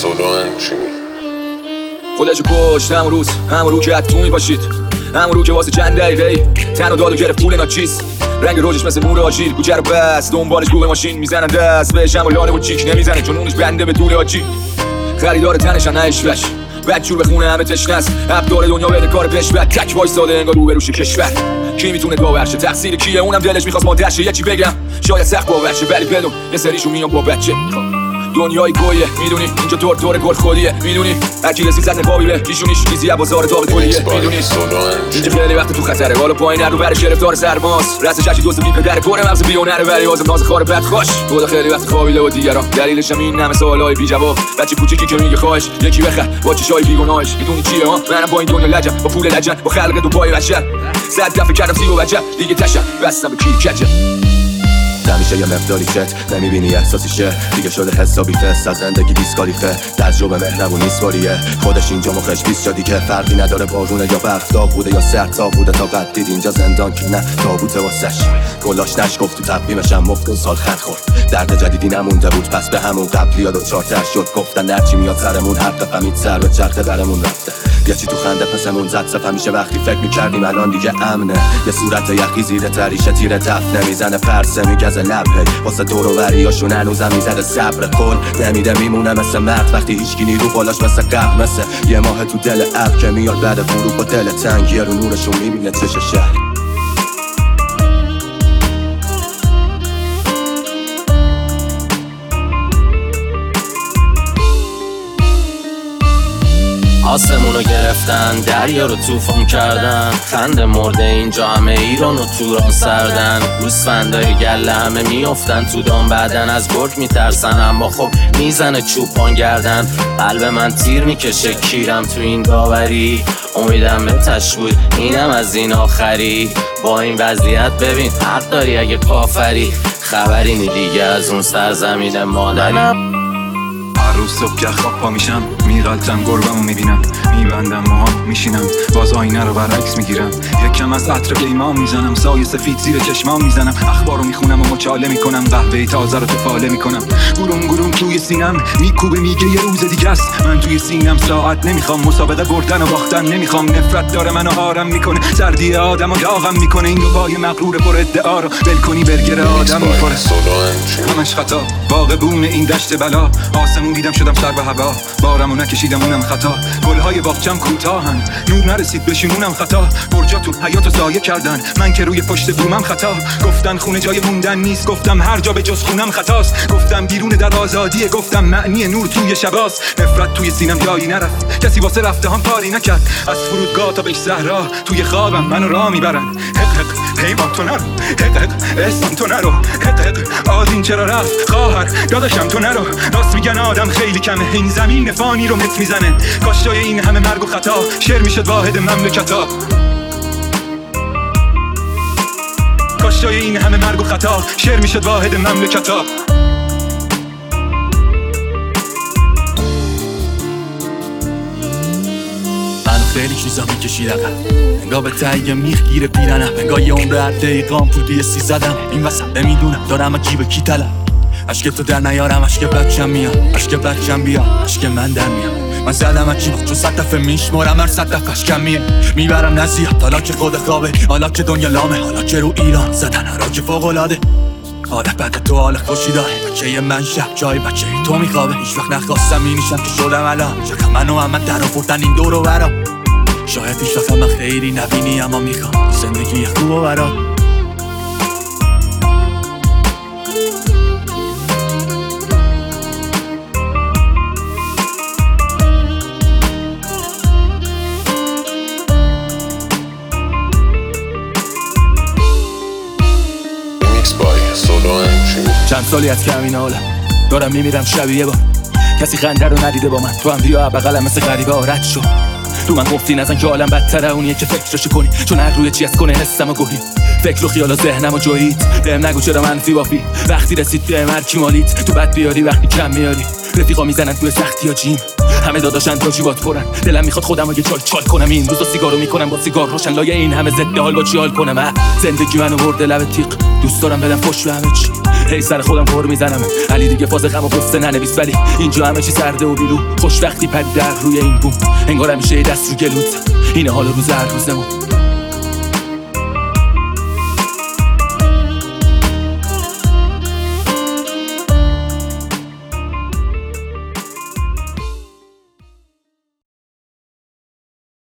خودشو کشت همون رو که حتمی باشید، همون رو که واسه چند دقیقه تنها داد و گرفت پول ناچیز. رنگ روزش مثل نور آجیل، کوچه رو بست دنبالش گوه ماشین میزنن دست بهش، اما لاله و چیک نمیزنه چون اونش بنده به طول آجی. خریدار تنشن نشوش بدجور به خونه همه تشنست، ابدار دنیا بده کار پیش بد تک وایساده انگار رو بروش کشور. کی میتونه باور شه تقصیر کیه؟ اونم دلش میخواست مادر شه. یه چی بگم شاید سخت باور شه ولی بدون یه سریشون میام با بچه. دنیای گویه میدونی، اینجا دور گل خودیه میدونی، هر کی رسید زد نقابی به پیشونیش چیزی از بازار داغ تولیه میدونی. اینجا خیلی وقت تو خطره، بالا پایین رو برش گرفتار سرماست، رأس شکی دوست بی پدر کره مغز بیونره ولی بازم ناز خار بد خوش. خدا خیلی وقت خوابیده و دیگران دلیلش هم این همه سوالای بی جواب. بچه کوچیکی که میگه خواهش یکی بخر با چشای بیگناهش، میدونی چیه ها؟ منم با این دنیا لجم، با پول لجن، با خلق دو پای بشر. صد دفعه کردم سی و بچه دیگه تشم بستم به کی کجه. همیشه یه مقداری کت نمیبینی احساسیشه، دیگه شده حسابی فست از زندگی دیسکالیفه. تجربه مهربون نیست واریه، خودش اینجا مخش بیست جا دیگه فرقی نداره بارونه یا برف، داغ بوده یا سرد تا بوده تا قد دید اینجا زندان که نه تابوته واسش. گلاش نشگفت تو تقویمش هم مفتون سال خط خورد، درد جدیدی نمونده بود پس به همون قبلی یا دوچارتر شد. گفتن هرچی میاد سرمون هر دفعه مید سر به چرخه برمون رفته. یه چی تو خنده پسمون زد صف همیشه وقتی فکر میکردیم الان دیگه امنه. یه صورت یخی زیر تریشه تیر تف نمیزنه پرسه میگزه لب واسه دور و بریاشون هنوزم میزده صبر کن نمیده میمونه مثل مرد وقتی هیچکی نیرو بالاش مثل قبل، مثل یه ماه تو دل ابر که میاد بعد غروب با دل تنگ یه رو نورشون میبینه چش شهر. آسمونو گرفتن دریا رو طوفان کردن، خنده مرده اینجا همه ایران و توران سردن. گوسفندای گله همه میافتن تو دام بعدن، از گرگ میترسن اما خب میزنه چوپان گردن. قلب من تیر میکشه کیرم تو این داوری، امیدم به تش بود اینم از این آخری. با این وضعیت ببین حق داری اگه کافری، خبری نی دیگه از اون سرزمین مادری. هر روز صبح که خواب پا میشم میغلطم گربمو میبینم، میبندم موهام میشینم باز آینه رو برعکس میگیرم. یکم از عطر پیمان میزنم، سایه سفید زیر چشمام میزنم، اخبارو میخونم و مچاله میکنم، قهوه تازه رو تو فاله میکنم. گروم توی سینم میکوبه میگه یه روز دیگه است، من توی سینم ساعت نمیخوام، مسابقه بردن و باختن نمیخوام. نفرت داره منو آرم میکنه، سردی آدمو داغم میکنه. این دوبای مغرور پر ادعا رو ول کنی برگر آدم میخوره. همش خطا باغبون این دشت بلا، آسمون دیدم شدم سر به هوا، بارمو نکشیدم اونم خطا. گلهای باغچم کوتاهن نور نرسید بشین اونم خطا. برجا تو حیاتو سایه کردن من که روی پشت بومم خطا. گفتن خونه جای موندن نیست، گفتم هر جا به جز خونم خطاست. گفتم بیرون در آزادیه، گفتم معنی نور توی شباست. نفرت توی سینم جایی نرفت، کسی واسه رفته هم کاری نکرد. از فرودگاه تا به صحرا توی خوابم منو راه میبرن. حق پیمان تو نرو، حق اسم تو نرو، حق آدین چرا رفت خواهر داداشم تو نرو. راست میگن آدم خیلی کمه، این زمین فانی رو مت میزنه. کاش جای این همه مرگ و خطا شعر میشد واحد مملکتا. کاش جای این همه مرگ و خطا شعر میشد واحد مملکتا. خیلی چیزا میکشید عقب، انگار به تهیه میخگیره پیرنم، انگار یه عمر هر دقیقام پول بیستی زدم. این وسط نمیدونم دارم اکی به کی طلب، عشق تو در نیارم، عشق بچم میاد، عشق بچم بیا، عشق من در میاد. من زدم اکی چون 100 دفعه میشمارم، هر 100 دفعهش کم میبرم نزیاد. حالا که خود خوابه، حالا که دنیا لامه، حالا که رو ایران زدن حالا که فوق‌العاده. حالا بعد تو حال خوشی داره، بچه من شب جای بچه تو میخوابه. هیچ وقت نخواستم اینیشم که شدم الان، چقدر منو هم در آوردن این دور و برا. شاید هیچ وقت من خیلی نبینی اما میخوام زندگی خوب و برات. چند سالی از کمین حالم دارم میمیرم شبیه بار، کسی خنده رو ندیده با من. تو هم بیا بغلم مثل غریبه رد شو. تو من گفتی نزن که عالم بدتره اونیه که فکرشو کنی، چون هر روی چی از کنه حسم و گوهی. فکر و خیال و ذهنم و جویید، بهم نگو چرا منفی بافی. وقتی رسید بهم هر کی مالید، تو بد بیاری وقتی کم میاری. رفیقا میزنن توی سختی ها جیم، همه داداشن تا جیبات پرن. دلم میخواد خودم رو یه چال کنم، این روزا سیگارو میکنم با سیگار روشن، لایه این همه ضد حال با چی حال کنم. زندگی منو برده لب تیغ، دوست دارم بدم خوش به همه چی، هی سر خودم پر میزنم. علی دیگه فاز غم و غصه ننویس، ولی اینجا همه چی سرده و بیلو. خوشبختی پرید در روی این بوم، انگار همیشه دست رو گلوت، اینه حال روز هر روزمون.